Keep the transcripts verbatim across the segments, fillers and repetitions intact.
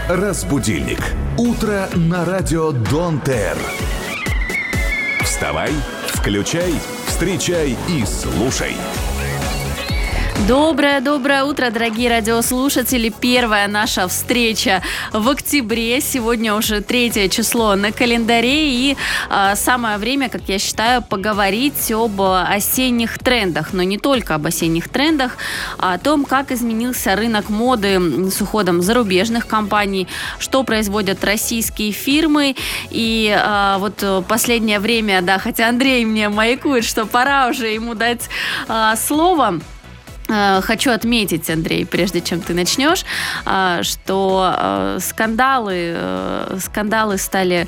Разбудильник. Утро на радио Дон Тер. Вставай, включай, встречай и слушай. Доброе-доброе утро, дорогие радиослушатели. Первая наша встреча в октябре. Сегодня уже третье число на календаре. И э, самое время, как я считаю, поговорить об осенних трендах. Но не только об осенних трендах, а о том, как изменился рынок моды с уходом зарубежных компаний, что производят российские фирмы. И э, вот последнее время, да, хотя Андрей мне маякует, что пора уже ему дать э, слово. Хочу отметить, Андрей, прежде чем ты начнешь, что скандалы, скандалы стали,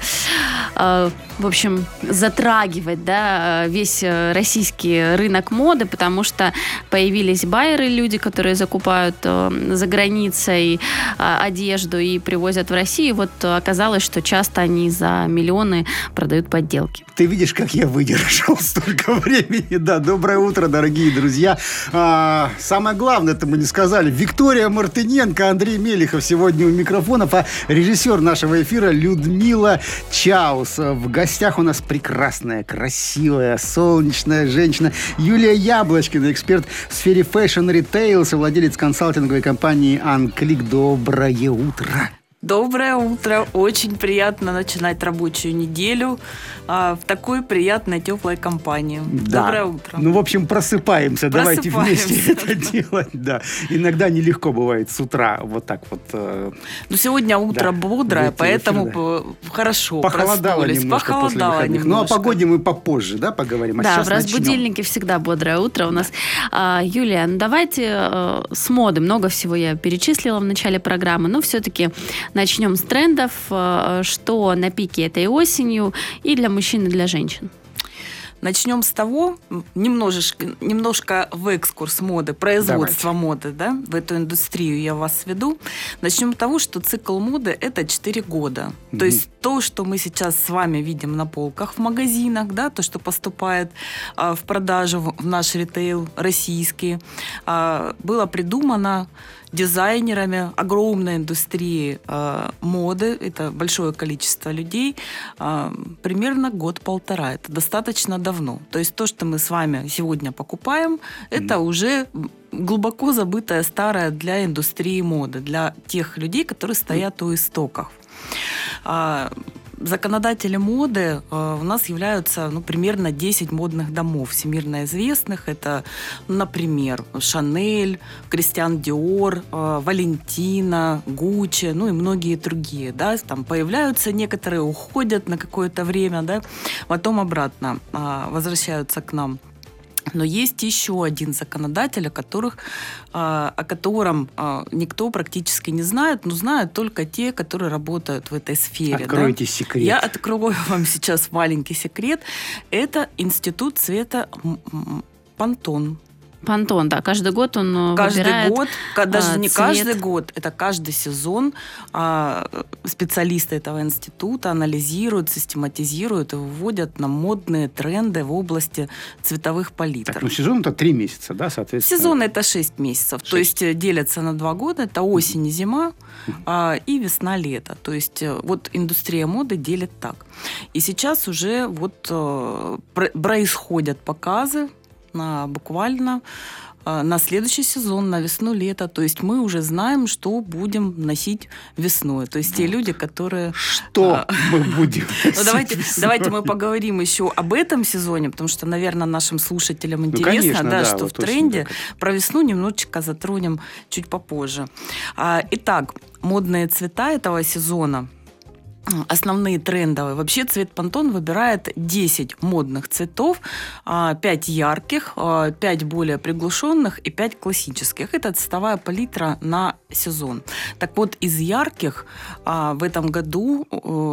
в общем, затрагивать, да, весь российский рынок моды, потому что появились байеры, люди, которые закупают за границей одежду и привозят в Россию. Вот оказалось, что часто они за миллионы продают подделки. Ты видишь, как я выдержал столько времени. Да, доброе утро, дорогие друзья. А, самое главное, это мы не сказали. Виктория Мартыненко, Андрей Мелехов сегодня у микрофонов, а режиссер нашего эфира Людмила Чаус. В гостях у нас прекрасная, красивая, солнечная женщина Юлия Яблочкина, эксперт в сфере фэшн-ритейл, совладелец консалтинговой компании «Анклик». Доброе утро. Доброе утро. Очень приятно начинать рабочую неделю а, в такой приятной, теплой компании. Да. Доброе утро. Ну, в общем, просыпаемся. Давайте Просыпаемся. вместе это делать. Да. Иногда нелегко бывает с утра вот так вот. Э, Ну, сегодня утро да, бодрое, выйти в эфир, поэтому да. хорошо Похолодало проснулись. немножко Похолодало после выходных. немножко. Ну, о погоде мы попозже, да, поговорим. А Да, сейчас в разбудильнике начнем. всегда бодрое утро у нас. А, Юлия, ну давайте э, с моды. Много всего я перечислила в начале программы, но все-таки начнем с трендов. Что на пике этой осенью и для мужчин, и для женщин? Начнем с того, немножечко, немножко в экскурс моды, производства Давайте. моды, да, в эту индустрию я вас веду. Начнем с того, что цикл моды – это четыре года. Mm-hmm. То есть то, что мы сейчас с вами видим на полках в магазинах, да, то, что поступает а, в продажу в, в наш ритейл российский, а, было придумано дизайнерами огромной индустрии э, моды, это большое количество людей, э, примерно год-полтора. Это достаточно давно. То есть то, что мы с вами сегодня покупаем, mm-hmm. это уже глубоко забытое старое для индустрии моды, для тех людей, которые стоят mm-hmm. у истоков. Э, Законодатели моды э, у нас являются ну, примерно десять модных домов всемирно известных. Это, например, Шанель, Кристиан Диор, э, Валентина, Гуччи, ну и многие другие. Да? Там появляются некоторые, уходят на какое-то время, да? Потом обратно э, возвращаются к нам. Но есть еще один законодатель, о, которых, о котором никто практически не знает, но знают только те, которые работают в этой сфере. Откройте да? секрет. Я открою вам сейчас маленький секрет. Это Институт цвета Пантон. Пантон, да, каждый год он каждый выбирает год, даже а, не цвет. каждый год, это каждый сезон а, специалисты этого института анализируют, систематизируют и выводят на модные тренды в области цветовых палитр. Так, ну сезон это три месяца, да, соответственно? Сезон это шесть месяцев, шесть. То есть делятся на два года, это осень и зима а, и весна-лето. То есть вот индустрия моды делит так. И сейчас уже вот а, происходят показы, на, буквально э, на следующий сезон, на весну-лето. То есть мы уже знаем, что будем носить весной. То есть те люди, которые... Что а, мы будем ну, давайте, давайте мы поговорим еще об этом сезоне, потому что, наверное, нашим слушателям интересно, ну, конечно, да, да, что вот в тренде. Очень, про весну немножечко затронем чуть попозже. А, итак, модные цвета этого сезона. Основные трендовые. Вообще цвет Пантон выбирает десять модных цветов, пять ярких, пять более приглушенных и пять классических. Это цветовая палитра на сезон. Так вот, из ярких в этом году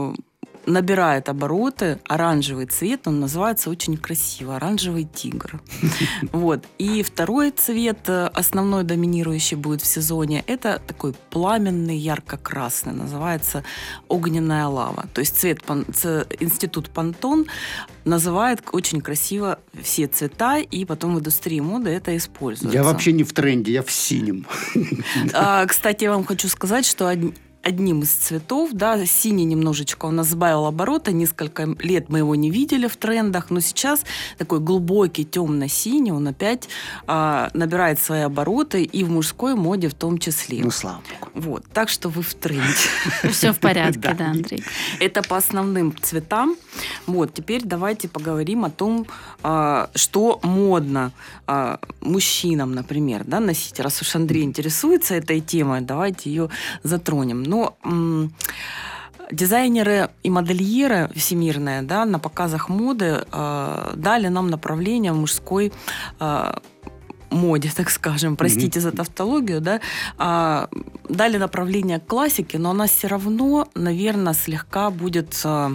набирает обороты оранжевый цвет, он называется очень красиво, оранжевый тигр. Вот. И второй цвет, основной доминирующий будет в сезоне, это такой пламенный, ярко-красный, называется огненная лава. То есть цвет, институт Пантон называет очень красиво все цвета, и потом в индустрии моды это используется. Я вообще не в тренде, я в синем. А, кстати, я вам хочу сказать, что одним из цветов, да, синий немножечко у нас сбавил обороты, несколько лет мы его не видели в трендах, но сейчас такой глубокий темно-синий, он опять а, набирает свои обороты и в мужской моде в том числе. Ну, слава богу. Вот, так что вы в тренде. Все в порядке, да, Андрей. Это по основным цветам. Вот, теперь давайте поговорим о том, а, что модно а, мужчинам, например, да, носить. Раз уж Андрей интересуется этой темой, давайте ее затронем. Но м- дизайнеры и модельеры всемирные, да, на показах моды э, дали нам направление в мужской э, моде, так скажем, простите mm-hmm. за тавтологию, да, э, дали направление к классике, но она все равно, наверное, слегка будет... Э,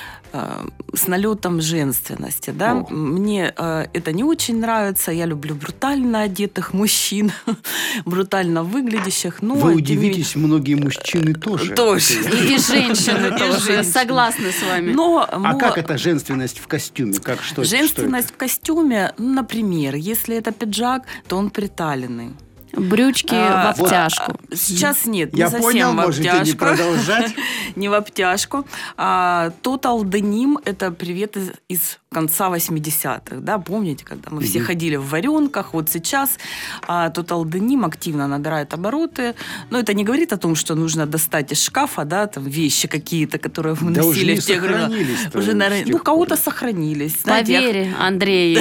с налетом женственности, да. О. Мне э, это не очень нравится. Я люблю брутально одетых мужчин, брутально выглядящих. Но вы удивитесь, не... многие мужчины тоже. Тоже. И, и женщины тоже. Согласны с вами. Но, а но... как это женственность в костюме? Как, что, женственность что в костюме, ну, например, если это пиджак, то он приталенный. Брючки а, в обтяжку. Вот, сейчас нет, я не совсем понял, в обтяжку. Можете не продолжать. Не в обтяжку. А, Total Denim – это привет из, из конца восьмидесятых. Да? Помните, когда мы mm-hmm. все ходили в варенках? Вот сейчас а, Total Denim активно набирает обороты. Но это не говорит о том, что нужно достать из шкафа, да, там вещи какие-то, которые мы да носили уже в тех временах. Уже, наверное, ну, кого-то сохранились. Поверь, Андрей,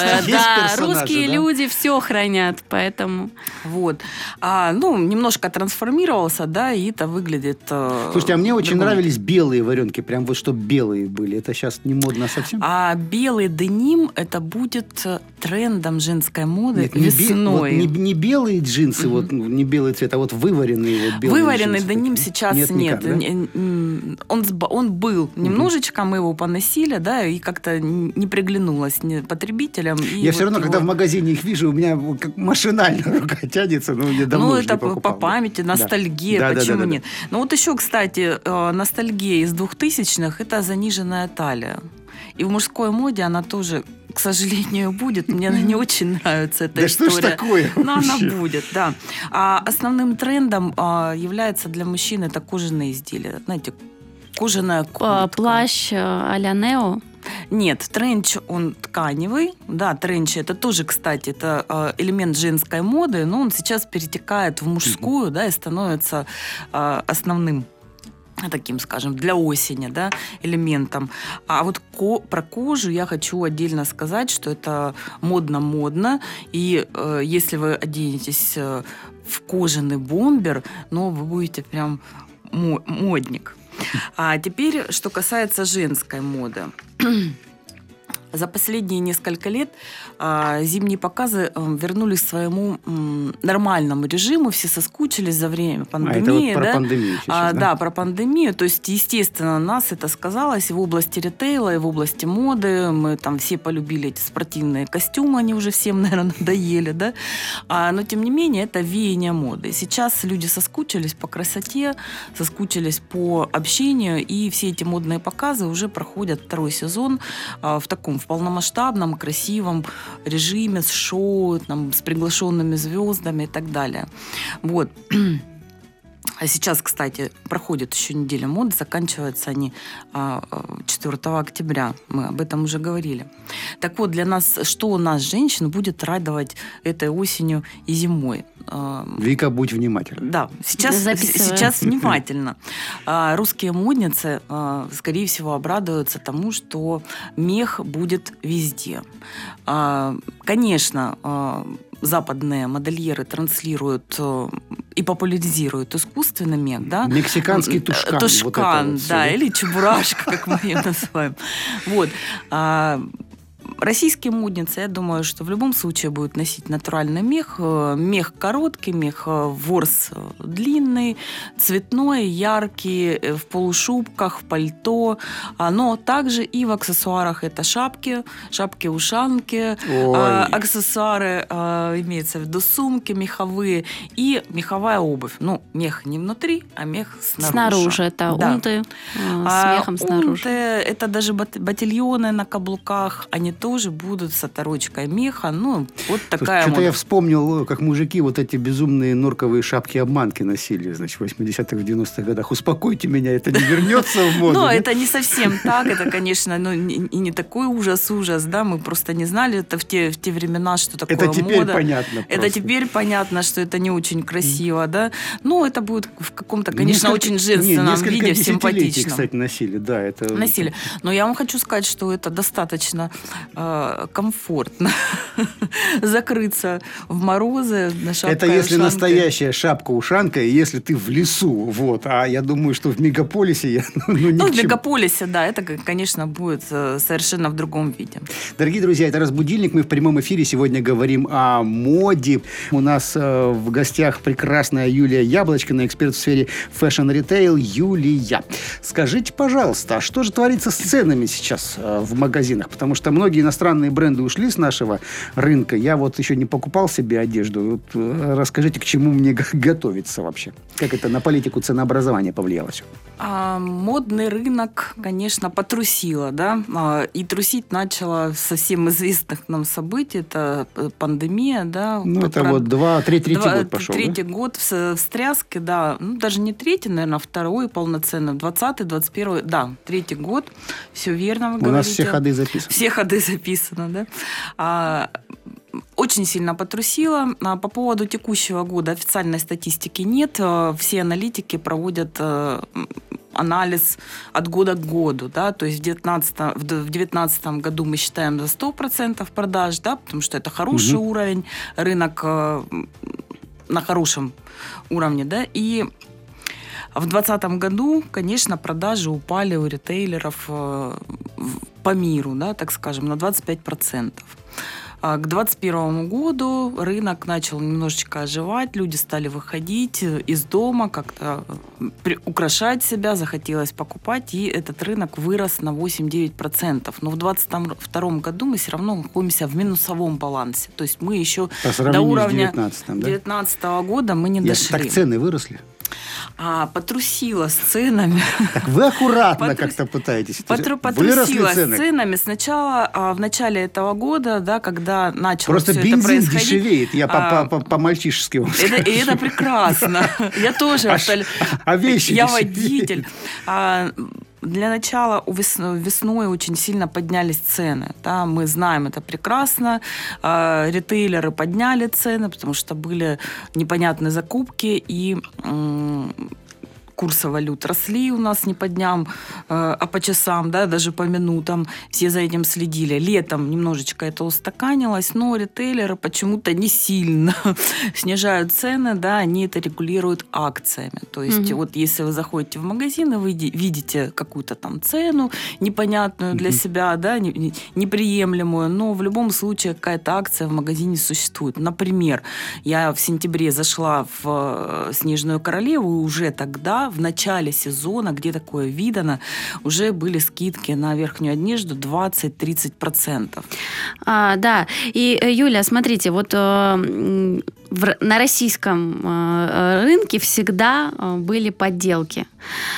да, русские люди все хранят, поэтому... Вот. А, ну, немножко трансформировался, да, и это выглядит... Слушайте, а мне очень другой. Нравились белые варенки, прям вот чтобы белые были. Это сейчас не модно совсем? А белый деним, это будет трендом женской моды. Нет, весной. Не, вот не, не белые джинсы, mm-hmm. вот, не белый цвет, а вот вываренные вот белые Вываренный джинсы деним такие. сейчас нет. нет. Никак, да? он, он был mm-hmm. немножечко, мы его поносили, да, и как-то не приглянулось потребителям. Я все равно, его... когда в магазине их вижу, у меня как машинально рука тянется, но я давно ну, уже это не покупал. по памяти, ностальгия, да. почему да, да, нет? да, да. Ну вот еще, кстати, ностальгия из двухтысячных – это заниженная талия. И в мужской моде она тоже, к сожалению, будет. Мне она не очень нравится, эта да история. Да что ж такое? Но она будет, да. А основным трендом является для мужчин это кожаные изделия. Знаете, кожаная куртка. Плащ а-ля Нео? Нет, тренч, он тканевый. Да, тренч, это тоже, кстати, это э, элемент женской моды, но он сейчас перетекает в мужскую, mm-hmm. да, и становится э, основным таким, скажем, для осени, да, элементом. А вот ко- про кожу я хочу отдельно сказать, что это модно-модно, и э, если вы оденетесь э, в кожаный бомбер, ну, вы будете прям мо- модник. А теперь, что касается женской моды. За последние несколько лет а, зимние показы а, вернулись к своему м, нормальному режиму. Все соскучились за время пандемии. А, это вот про да? пандемию сейчас, а, да? Да, про пандемию. То есть, естественно, нас это сказалось и в области ритейла, и в области моды. Мы там все полюбили эти спортивные костюмы, они уже всем, наверное, надоели. Да? А, но, тем не менее, это веяние моды. Сейчас люди соскучились по красоте, соскучились по общению, и все эти модные показы уже проходят второй сезон а, в таком в полномасштабном, красивом режиме, с шоу, там, с приглашенными звездами и так далее. Вот. А сейчас, кстати, проходит еще неделя моды, заканчиваются они четвёртого октября. Мы об этом уже говорили. Так вот, для нас, что у нас, женщин, будет радовать этой осенью и зимой? Вика, будь внимательна. Да, сейчас, сейчас внимательно. Русские модницы, скорее всего, обрадуются тому, что мех будет везде. Конечно, западные модельеры транслируют и популяризируют искусственный мех, да? Мексиканский тушкан. Тушкан, вот вот да, все. Или чебурашка, как мы ее называем. Вот. Российские модницы, я думаю, что в любом случае будут носить натуральный мех. Мех короткий, мех ворс длинный, цветной, яркий, в полушубках, в пальто. Но также и в аксессуарах это шапки, шапки-ушанки, Ой. аксессуары, имеется в виду сумки меховые и меховая обувь. Ну, мех не внутри, а мех снаружи. Снаружи, это да. унты с мехом снаружи. Унты, это даже ботильоны на каблуках, они тоже тоже будут с оторочкой меха. Ну, вот такая Что-то мода. я вспомнил, как мужики вот эти безумные норковые шапки-обманки носили, значит, в восьмидесятых, девяностых годах. Успокойте меня, это не вернется в моду. Ну, нет? это не совсем так. Это, конечно, ну, не- и не такой ужас-ужас, да. Мы просто не знали это в те, в те времена, что такое Это теперь мода. понятно Это просто. теперь понятно, что это не очень красиво, да. Ну, это будет в каком-то, конечно, Несколько- очень не, женственном несколько виде, десятилетий, симпатичном. кстати, носили, да. Это... Носили. Но я вам хочу сказать, что это достаточно э, комфортно закрыться в морозы на шапкой. Это если ушанкой. настоящая шапка-ушанка, и если ты в лесу, вот. А я думаю, что в мегаполисе я, ну, ну, ни Ну, к в чему. мегаполисе, да, это, конечно, будет э, совершенно в другом виде. Дорогие друзья, это «Разбудильник». Мы в прямом эфире сегодня говорим о моде. У нас э, в гостях прекрасная Юлия Яблочкина, эксперт в сфере фэшн-ритейл. Юлия, скажите, пожалуйста, а что же творится с ценами сейчас э, в магазинах? Потому что многие иностранные бренды ушли с нашего рынка. Я вот еще не покупал себе одежду. Вот, э, расскажите, к чему мне г- готовиться вообще? Как это на политику ценообразования повлияло все? А, модный рынок, конечно, потрусило, да, а, и трусить начало совсем известных нам событий, это э, пандемия, да. Ну, Про- это про- вот два, три, третий Два- год пошел, Третий да? год в, в стряске, да. Ну, даже не третий, наверное, второй полноценно. двадцатый, двадцать первый, да, третий год. Все верно вы У говорите. нас все ходы записаны. Все ходы записаны, да. А, очень сильно потрусило. А по поводу текущего года официальной статистики нет. А, Все аналитики проводят а, анализ от года к году, да, то есть в девятнадцатом, в д- в девятнадцатом году мы считаем за сто процентов продаж, да, потому что это хороший Мгм. уровень, рынок э, на хорошем уровне, да, и в двадцатом году, конечно, продажи упали у ритейлеров э, в- по миру, да, так скажем, на двадцать пять процентов. А к двадцать первому году рынок начал немножечко оживать, люди стали выходить из дома, как-то при- украшать себя, захотелось покупать, и этот рынок вырос на восемь-девять процентов. Но в двадцать втором году мы все равно находимся в минусовом балансе. То есть мы еще По до сравнению с уровня девятнадцатым, да? девятнадцатого года мы не Я- дошли. Так цены выросли? А, потрусила с ценами. Так вы аккуратно Потрус- как-то пытаетесь. Потру- Выросли Потрусила с цены? ценами. Сначала, а, в начале этого года, да, когда начало Просто все это бензин происходить... дешевеет. Я по- а, по- по- по-мальчишески вам Это, и это прекрасно. Я тоже... А абсол- ш- а вещи Я дешевеют. водитель. А, Для начала у вес- весной очень сильно поднялись цены. Да, мы знаем это прекрасно. А, Ритейлеры подняли цены, потому что были непонятные закупки, и м, курсы валют росли у нас не по дням, э, а по часам, да, даже по минутам. Все за этим следили. Летом немножечко это устаканилось, но ритейлеры почему-то не сильно снижают цены, да, они это регулируют акциями. То есть Мгм. вот если вы заходите в магазин, и вы иди- видите какую-то там цену непонятную для Мгм. себя, да, не- не- неприемлемую, но в любом случае какая-то акция в магазине существует. Например, я в сентябре зашла в э, Снежную Королеву, и уже тогда, в начале сезона, где такое видано, уже были скидки на верхнюю одежду двадцать-тридцать процентов. А, да, и, э, Юля, смотрите, вот э, м, в р- на российском э, рынке всегда э, были подделки.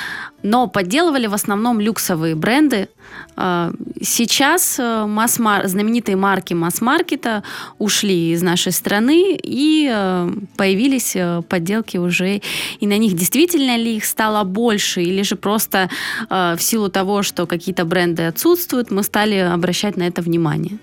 Но подделывали в основном люксовые бренды. Э, Сейчас э, масс-мар- знаменитые марки масс-маркета ушли из нашей страны, и э, появились э, подделки уже. И на них действительно ли их стало больше, или же просто э, в силу того, что какие-то бренды отсутствуют, мы стали обращать на это внимание?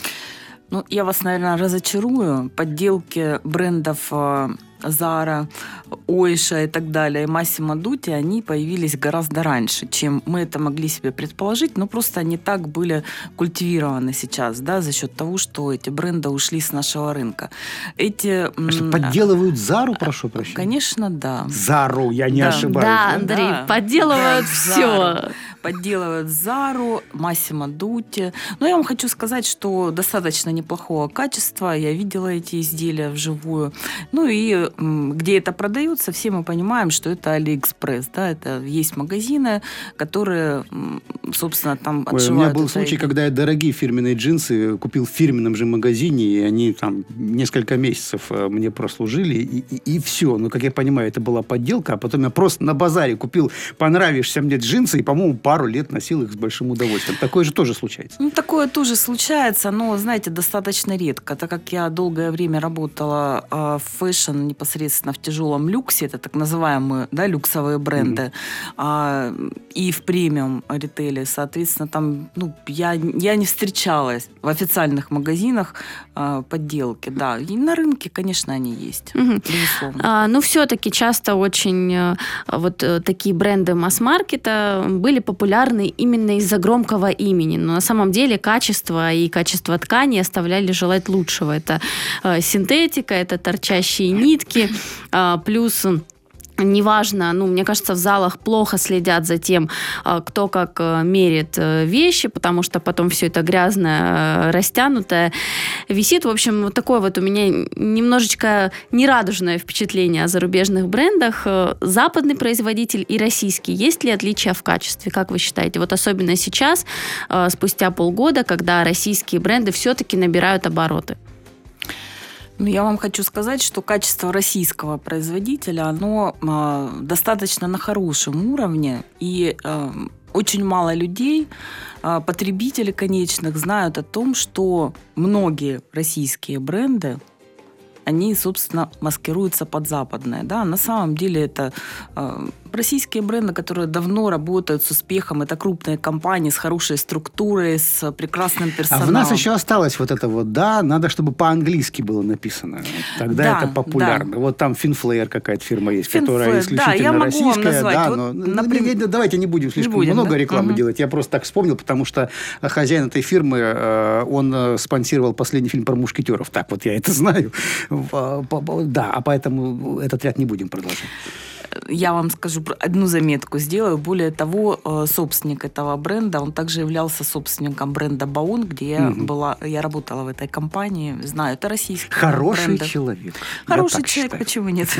Ну, я вас, наверное, разочарую. Подделки брендов э, Zara, Ойша и так далее, и Massimo Dutti, они появились гораздо раньше, чем мы это могли себе предположить, но просто они так были культивированы сейчас, да, за счет того, что эти бренды ушли с нашего рынка. Эти... м, Что, подделывают Зару, прошу прощения? Конечно, да. Зару, я не Да. ошибаюсь. Да, да? Андрей, Да. подделывают Да, все. Зару. Подделывают Зару, Massimo Dutti. Но я вам хочу сказать, что достаточно неплохого качества. Я видела эти изделия вживую. Ну и м, где это продается, все мы понимаем, что это Алиэкспресс. Да? Это есть магазины, которые, м, собственно, там Ой, отшивают. у меня был это случай, и- когда я дорогие фирменные джинсы купил в фирменном же магазине, и они там несколько месяцев э, мне прослужили, и, и, и все. Но, как я понимаю, это была подделка, а потом я просто на базаре купил понравившиеся мне джинсы, и, по-моему, по пару лет носил их с большим удовольствием. Такое же тоже случается. Ну, такое тоже случается, но, знаете, достаточно редко. Так как я долгое время работала э, в фэшн, непосредственно в тяжелом люксе, это так называемые, да, люксовые бренды, mm-hmm. э, и в премиум ритейле, соответственно, там, ну, я, я не встречалась в официальных магазинах э, подделки, да. И на рынке, конечно, они есть, mm-hmm. безусловно. А, ну, все-таки часто очень э, вот э, такие бренды масс-маркета были популярны именно из-за громкого имени. Но на самом деле качество и качество ткани оставляли желать лучшего. Это э, синтетика, это торчащие нитки, э, плюс... Неважно, ну, мне кажется, в залах плохо следят за тем, кто как мерит вещи, потому что потом все это грязное, растянутое висит. В общем, вот такое вот у меня немножечко нерадужное впечатление о зарубежных брендах. Западный производитель и российский. Есть ли отличия в качестве, как вы считаете? Вот особенно сейчас, спустя полгода, когда российские бренды все-таки набирают обороты. Ну, я вам хочу сказать, что качество российского производителя, оно э, достаточно на хорошем уровне, и э, очень мало людей, э, потребителей конечных, знают о том, что многие российские бренды, они, собственно, маскируются под западные. Да? На самом деле это э, российские бренды, которые давно работают с успехом. Это крупные компании с хорошей структурой, с прекрасным персоналом. А в нас еще осталось вот это вот, да, надо, чтобы по-английски было написано. Тогда да, это популярно. Да. Вот там Финфлеер какая-то фирма есть, Финфлеер, которая исключительно да, я могу российская. Вам назвать. Да, вот, но, например... Давайте не будем слишком не будем, много да? рекламы угу. делать. Я просто так вспомнил, потому что хозяин этой фирмы, он спонсировал последний фильм про мушкетеров. Так вот я это знаю. Да, а поэтому этот ряд не будем продолжать. Я вам скажу, одну заметку сделаю. Более того, собственник этого бренда, он также являлся собственником бренда Баун, где я угу. была, я работала в этой компании. Знаю, это российский Хороший бренд. человек. Хороший человек, считаю. Почему нет?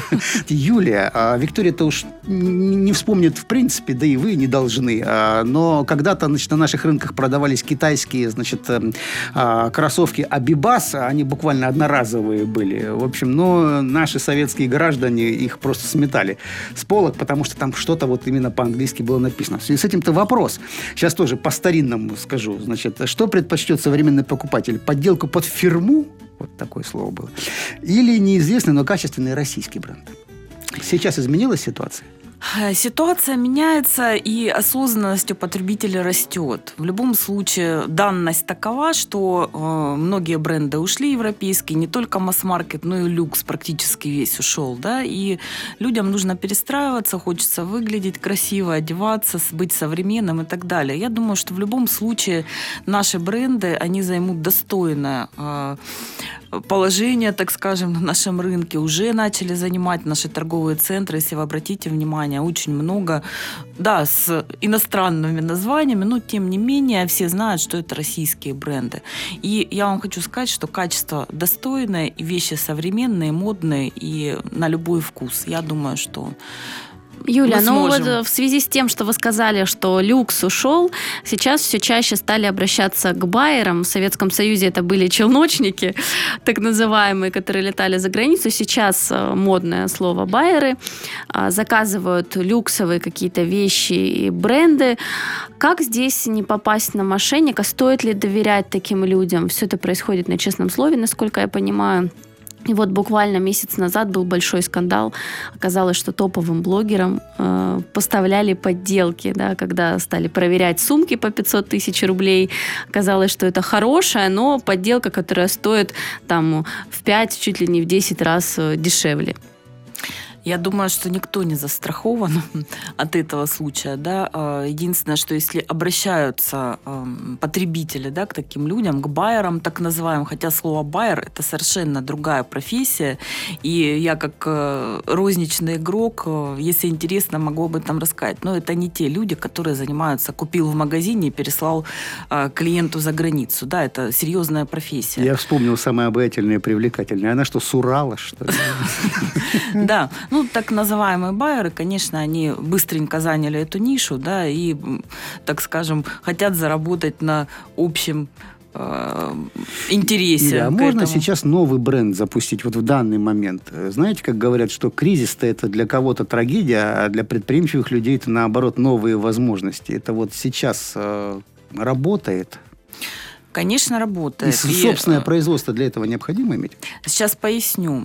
Юлия, Виктория-то уж не вспомнит в принципе, да и вы не должны. Но когда-то, значит, на наших рынках продавались китайские, значит, кроссовки Абибас, они буквально одноразовые были. В общем, но наши советские граждане их просто сметали с полок, потому что там что-то вот именно по-английски было написано. В связи с этим-то вопрос. Сейчас тоже по-старинному скажу. Значит, что предпочтет современный покупатель? Подделку под фирму? Вот такое слово было. Или неизвестный, но качественный российский бренд? Сейчас изменилась ситуация? Ситуация меняется, и осознанность у потребителя растет. В любом случае, данность такова, что э, многие бренды ушли европейские, не только масс-маркет, но и люкс практически весь ушел. Да? И людям нужно перестраиваться, хочется выглядеть красиво, одеваться, быть современным и так далее. Я думаю, что в любом случае наши бренды, они займут достойное э, положение, так скажем, на нашем рынке. Уже начали занимать наши торговые центры, если вы обратите внимание, очень много, да, с иностранными названиями, но тем не менее все знают, что это российские бренды. И я вам хочу сказать, что качество достойное, и вещи современные, модные и на любой вкус. Я думаю, что Юля, ну вот в связи с тем, что вы сказали, что люкс ушел, сейчас все чаще стали обращаться к байерам. В Советском Союзе это были челночники, так называемые, которые летали за границу. Сейчас модное слово байеры. Заказывают люксовые какие-то вещи и бренды. Как здесь не попасть на мошенника? Стоит ли доверять таким людям? Все это происходит на честном слове, насколько я понимаю. И вот буквально месяц назад был большой скандал. Оказалось, что топовым блогерам э, поставляли подделки, да, когда стали проверять сумки по пятьсот тысяч рублей. Оказалось, что это хорошая, но подделка, которая стоит там, в пять, чуть ли не в десять раз дешевле. Я думаю, что никто не застрахован от этого случая. Да? Единственное, что если обращаются потребители, да, к таким людям, к байерам так называемым, хотя слово байер – это совершенно другая профессия, и я как розничный игрок, если интересно, могу об этом рассказать. Но это не те люди, которые занимаются, купил в магазине и переслал клиенту за границу. Да, это серьезная профессия. Я вспомнил самое обаятельное и привлекательное. Она что, с Урала, что ли? Да. Ну, так называемые байеры, конечно, они быстренько заняли эту нишу, да, и, так скажем, хотят заработать на общем э, интересе. Да, а к можно этому. сейчас новый бренд запустить вот в данный момент? Знаете, как говорят, что кризис-то это для кого-то трагедия, а для предприимчивых людей это, наоборот, новые возможности. Это вот сейчас э, работает? Конечно, работает. И И, собственное производство для этого необходимо иметь? Сейчас поясню.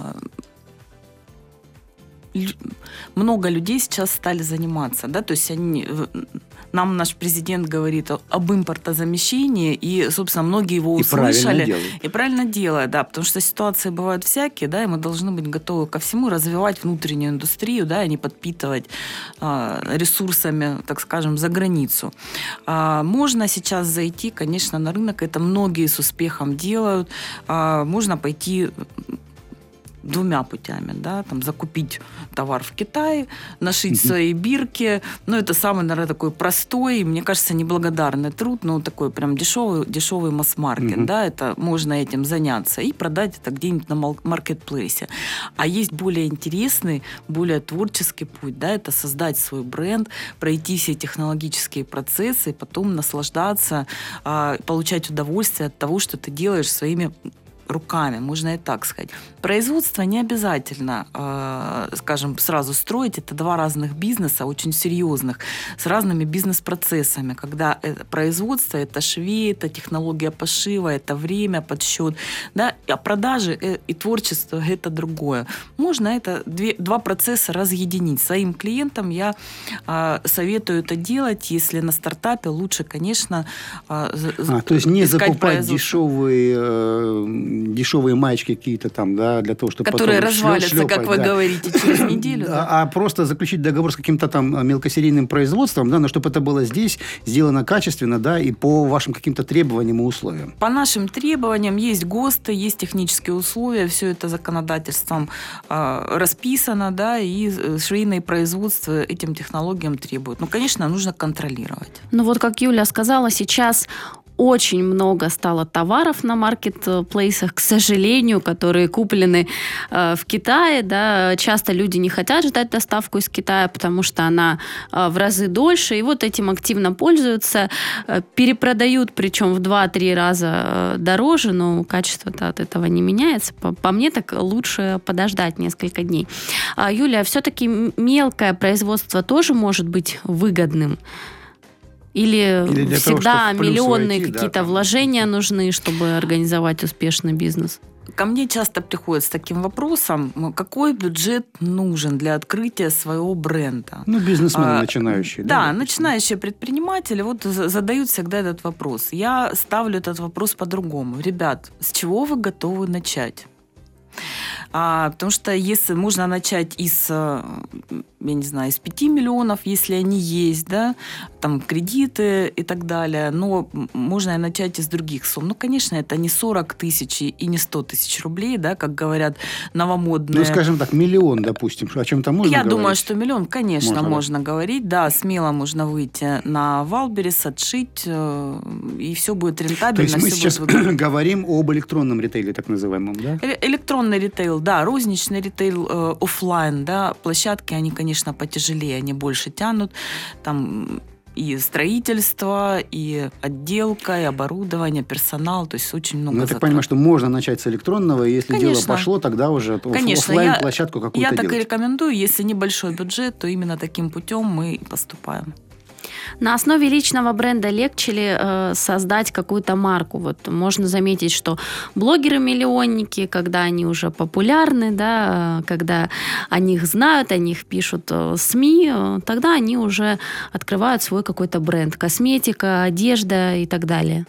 Много людей сейчас стали заниматься, да, то есть они, нам наш президент говорит об импортозамещении, и, собственно, многие его и услышали. Правильно делают. И правильно делают, да, потому что ситуации бывают всякие, да, и мы должны быть готовы ко всему, развивать внутреннюю индустрию, да, а не подпитывать а, ресурсами, так скажем, за границу. А, можно сейчас зайти, конечно, на рынок, это многие с успехом делают, а, можно пойти двумя путями, да, там, закупить товар в Китае, нашить Mm-hmm. свои бирки, ну, это самый, наверное, такой простой, мне кажется, неблагодарный труд, но такой прям дешевый, дешевый масс-маркет, Mm-hmm. да, это можно этим заняться и продать это где-нибудь на маркетплейсе. А есть более интересный, более творческий путь, да, это создать свой бренд, пройти все технологические процессы, и потом наслаждаться, получать удовольствие от того, что ты делаешь своими руками, можно и так сказать. Производство не обязательно, э, скажем, сразу строить. Это два разных бизнеса, очень серьезных, с разными бизнес-процессами. Когда это производство, это швей, это технология пошива, это время, подсчет. Да? А продажи э, и творчество – это другое. Можно это две, два процесса разъединить. Своим клиентам я э, советую это делать, если на стартапе лучше, конечно, э, а, то есть не закупать производство. дешевые э, дешевые маечки какие-то там, да, для того, чтобы которые потом развалятся, шлепать, как вы да. говорите, через неделю. А, Да? а просто заключить договор с каким-то там мелкосерийным производством, да, но чтобы это было здесь, сделано качественно, да, и по вашим каким-то требованиям и условиям. По нашим требованиям есть ГОСТы, есть технические условия, все это законодательством э, расписано, да, и швейные производства этим технологиям требуют. Ну, конечно, нужно контролировать. Ну вот, как Юля сказала, сейчас очень много стало товаров на маркетплейсах, к сожалению, которые куплены э, в Китае. Да. Часто люди не хотят ждать доставку из Китая, потому что она э, в разы дольше. И вот этим активно пользуются. Э, перепродают, причем в два-три раза э, дороже, но качество-то от этого не меняется. По, по мне, так лучше подождать несколько дней. А, Юля, все-таки мелкое производство тоже может быть выгодным? Или, Или всегда того, миллионные войти, какие-то да, вложения нужны, чтобы организовать успешный бизнес? Ко мне часто приходят с таким вопросом, какой бюджет нужен для открытия своего бренда. Ну, бизнесмены а, начинающие. Да, да, начинающие предприниматели вот задают всегда этот вопрос. Я ставлю этот вопрос по-другому. Ребят, с чего вы готовы начать? А, потому что если можно начать из, я не знаю, из пяти миллионов, если они есть, да, там кредиты и так далее, но можно и начать из других сумм. Ну, конечно, это не сорок тысяч и не сто тысяч рублей, да, как говорят новомодные. Ну, скажем так, миллион, допустим, о чем-то можно Я говорить? думаю, что миллион, конечно, можно, можно да. говорить, да, смело можно выйти на Валберес, отшить, и все будет рентабельно. То есть мы сейчас будет... говорим об электронном ритейле, так называемом, да? Электронный ритейл, да, розничный ритейл, э, офлайн, да, площадки, они, конечно, потяжелее, они больше тянут, там и строительство, и отделка, и оборудование, персонал, то есть очень много. Ну, я так понимаю, что можно начать с электронного, и если конечно. дело пошло, тогда уже конечно, офлайн-площадку какую-то я делать. Я так и рекомендую, если небольшой бюджет, то именно таким путем мы и поступаем. На основе личного бренда легче ли э, создать какую-то марку? Вот можно заметить, что блогеры-миллионники, когда они уже популярны, да, когда о них знают, о них пишут э, СМИ, э, тогда они уже открывают свой какой-то бренд. Косметика, одежда и так далее.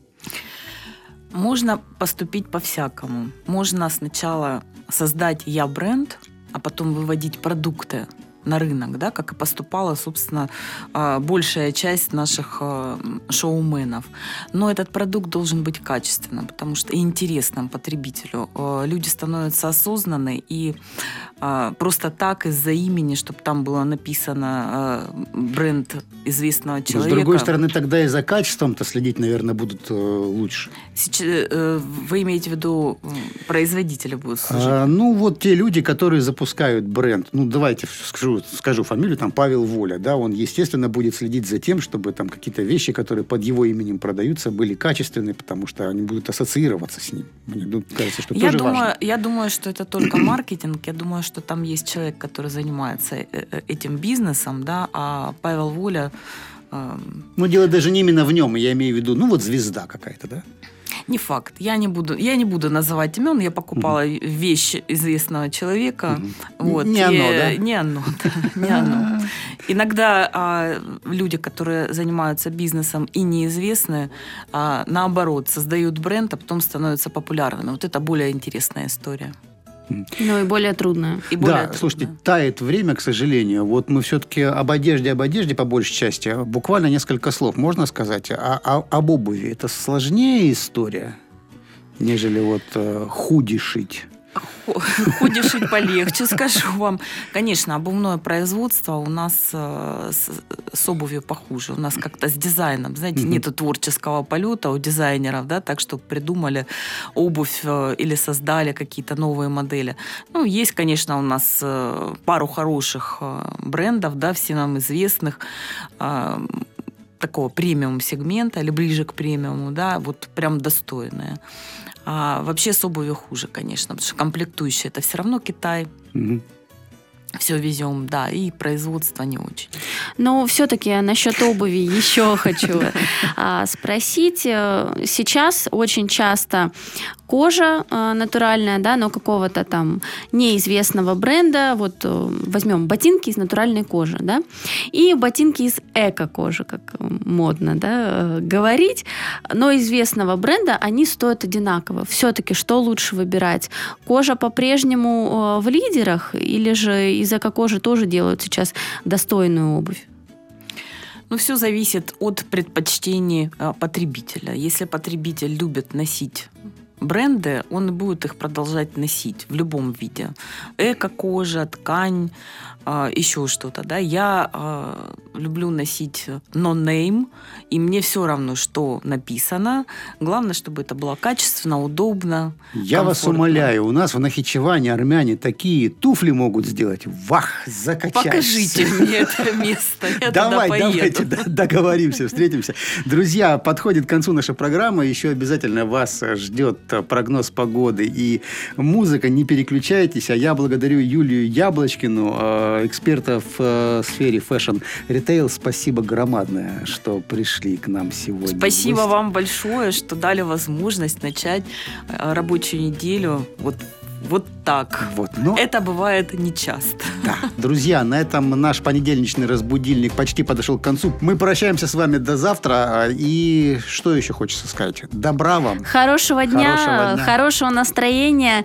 Можно поступить по-всякому. Можно сначала создать я-бренд, а потом выводить продукты на рынок, да, как и поступала, собственно, большая часть наших шоуменов. Но этот продукт должен быть качественным, потому что и интересным потребителю. Люди становятся осознанны, и просто так из-за имени, чтобы там было написано бренд известного человека. С другой стороны, тогда и за качеством-то следить, наверное, будут лучше. Сейчас, вы имеете в виду, производители будут служить? А, ну, вот те люди, которые запускают бренд. Ну, давайте скажу скажу, скажу фамилию, там Павел Воля, да, он, естественно, будет следить за тем, чтобы там какие-то вещи, которые под его именем продаются, были качественные, потому что они будут ассоциироваться с ним. Мне кажется, что я тоже думаю, важно. Я думаю, что это только маркетинг. Я думаю, что там есть человек, который занимается этим бизнесом, да, а Павел Воля... Э... Ну, дело даже не именно в нем, я имею в виду, ну, вот звезда какая-то, да? Не факт. Я не буду, я не буду называть имен. Я покупала угу. вещь известного человека. Угу. Вот. Не оно, и, да? Не оно, да, не оно. Иногда а, люди, которые занимаются бизнесом и неизвестны, а, наоборот, создают бренд, а потом становятся популярными. Вот это более интересная история. Ну и более трудная. И более да, трудная. Слушайте, тает время, к сожалению. Вот мы все-таки об одежде, об одежде по большей части. Буквально несколько слов можно сказать. А, а, об обуви. Это сложнее история, нежели вот э, худи шить. Худи шить полегче, скажу вам. Конечно, обувное производство у нас э, с, с обувью похуже. У нас как-то с дизайном, знаете, mm-hmm. нету творческого полета у дизайнеров, да, так что придумали обувь э, или создали какие-то новые модели. Ну, есть, конечно, у нас э, пару хороших э, брендов, да, все нам известных, э, такого премиум-сегмента или ближе к премиуму, да, вот прям достойные. А вообще с обувью хуже, конечно, потому что комплектующие это все равно Китай. Угу. Все везем, да, и производство не очень. Но все-таки насчет обуви еще хочу спросить. Сейчас очень часто кожа натуральная, да, но какого-то там неизвестного бренда. Вот возьмем ботинки из натуральной кожи, да, и ботинки из эко-кожи, как модно, да, говорить. Но известного бренда они стоят одинаково. Все-таки что лучше выбирать? Кожа по-прежнему в лидерах или же из эко-кожи тоже делают сейчас достойную обувь? Ну, все зависит от предпочтений потребителя. Если потребитель любит носить бренды, он будет их продолжать носить в любом виде. Эко-кожа, ткань, еще что-то. Да? Я люблю носить no-name, и мне все равно, что написано. Главное, чтобы это было качественно, удобно, Я комфортно. вас умоляю, у нас в Нахичеване армяне такие туфли могут сделать. Вах, закачать. Покажите мне это место, я Давай, туда поеду. давайте договоримся, встретимся. Друзья, подходит к концу наша программа. Еще обязательно вас ждет прогноз погоды и музыка. Не переключайтесь. А я благодарю Юлию Яблочкину, эксперта в сфере фэшн-ритейл. Спасибо громадное, что пришли к нам сегодня. Спасибо вам большое, что дали возможность начать рабочую неделю вот Вот так. Вот, но... Это бывает нечасто. Да. Друзья, на этом наш понедельничный разбудильник почти подошел к концу. Мы прощаемся с вами до завтра. И что еще хочется сказать? Добра вам. Хорошего дня, хорошего, дня. хорошего настроения